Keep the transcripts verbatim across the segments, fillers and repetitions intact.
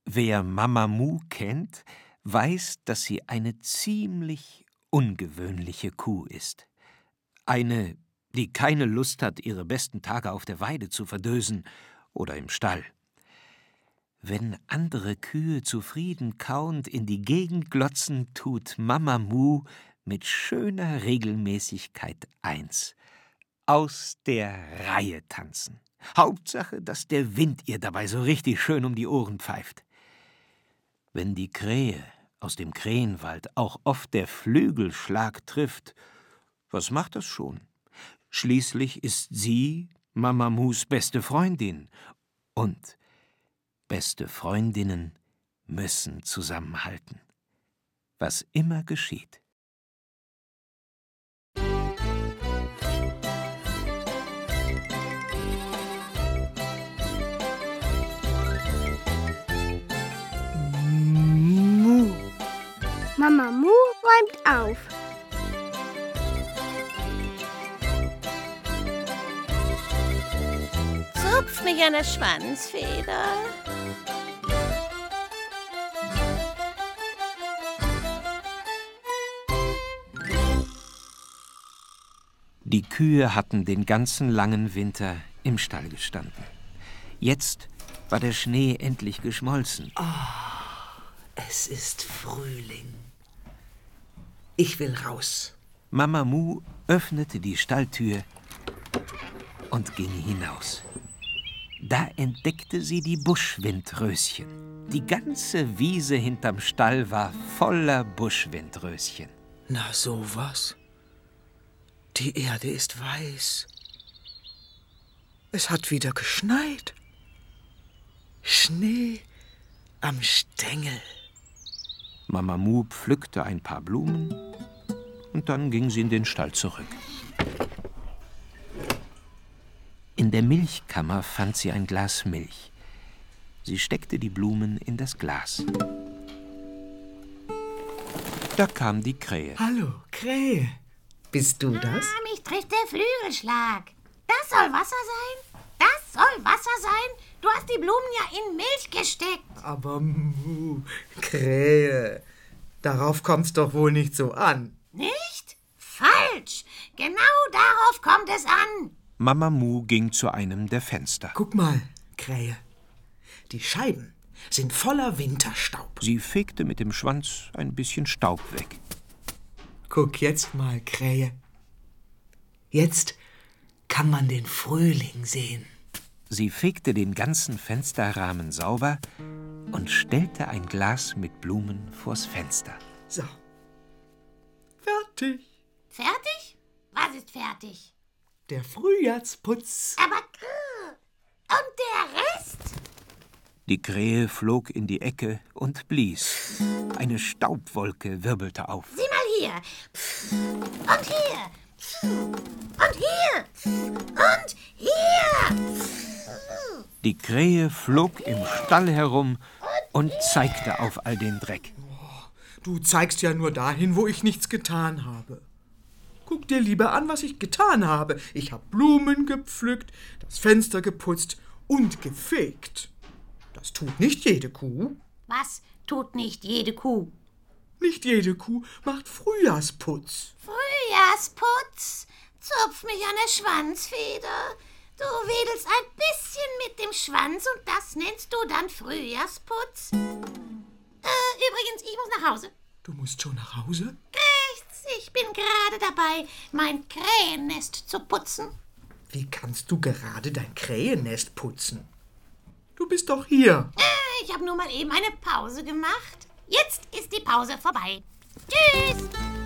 Wer Mama Mu kennt, weiß, dass sie eine ziemlich ungewöhnliche Kuh ist. Eine, die keine Lust hat, ihre besten Tage auf der Weide zu verdösen oder im Stall. Wenn andere Kühe zufrieden kauend in die Gegend glotzen, tut Mama Mu mit schöner Regelmäßigkeit eins: aus der Reihe tanzen. Hauptsache, dass der Wind ihr dabei so richtig schön um die Ohren pfeift. Wenn die Krähe aus dem Krähenwald auch oft der Flügelschlag trifft, was macht das schon? Schließlich ist sie Mama Mus beste Freundin. Und beste Freundinnen müssen zusammenhalten, was immer geschieht. Mu. Mama Mu räumt auf. Zupf mich an der Schwanzfeder. Die Kühe hatten den ganzen langen Winter im Stall gestanden. Jetzt war der Schnee endlich geschmolzen. Oh, es ist Frühling. Ich will raus. Mama Mu öffnete die Stalltür und ging hinaus. Da entdeckte sie die Buschwindröschen. Die ganze Wiese hinterm Stall war voller Buschwindröschen. Na sowas. Die Erde ist weiß. Es hat wieder geschneit. Schnee am Stängel. Mama Mu pflückte ein paar Blumen und dann ging sie in den Stall zurück. In der Milchkammer fand sie ein Glas Milch. Sie steckte die Blumen in das Glas. Da kam die Krähe. Hallo, Krähe. Bist du das? Ah, mich trifft der Flügelschlag. Das soll Wasser sein? Das soll Wasser sein? Du hast die Blumen ja in Milch gesteckt. Aber Mu, Krähe, darauf kommt's doch wohl nicht so an. Nicht? Falsch. Genau darauf kommt es an. Mama Mu ging zu einem der Fenster. Guck mal, Krähe. Die Scheiben sind voller Winterstaub. Sie fegte mit dem Schwanz ein bisschen Staub weg. Guck jetzt mal, Krähe. Jetzt kann man den Frühling sehen. Sie fegte den ganzen Fensterrahmen sauber und stellte ein Glas mit Blumen vors Fenster. So. Fertig. Fertig? Was ist fertig? Der Frühjahrsputz. Aber... Und der Rest? Die Krähe flog in die Ecke und blies. Eine Staubwolke wirbelte auf. Sieh mal hier. Und hier. Und hier. Und hier. Die Krähe flog im Stall herum und zeigte auf all den Dreck. Du zeigst ja nur dahin, wo ich nichts getan habe. Guck dir lieber an, was ich getan habe. Ich habe Blumen gepflückt, das Fenster geputzt und gefegt. Das tut nicht jede Kuh. Was tut nicht jede Kuh? Nicht jede Kuh macht Frühjahrsputz. Frühjahrsputz? Zupf mich an der Schwanzfeder. Du wedelst ein bisschen mit dem Schwanz und das nennst du dann Frühjahrsputz? Äh, übrigens, ich muss nach Hause. Du musst schon nach Hause? Rechts, ich bin gerade dabei, mein Krähennest zu putzen. Wie kannst du gerade dein Krähennest putzen? Du bist doch hier. Äh, ich habe nur mal eben eine Pause gemacht. Jetzt ist die Pause vorbei. Tschüss!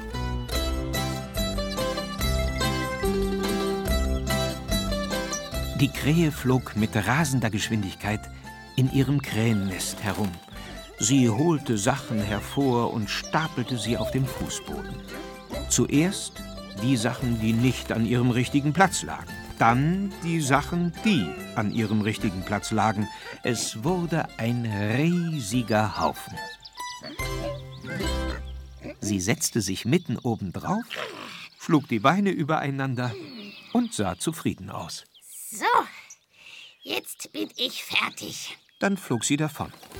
Die Krähe flog mit rasender Geschwindigkeit in ihrem Krähennest herum. Sie holte Sachen hervor und stapelte sie auf dem Fußboden. Zuerst die Sachen, die nicht an ihrem richtigen Platz lagen. Dann die Sachen, die an ihrem richtigen Platz lagen. Es wurde ein riesiger Haufen. Sie setzte sich mitten oben drauf, schlug die Beine übereinander und sah zufrieden aus. So, jetzt bin ich fertig. Dann flog sie davon.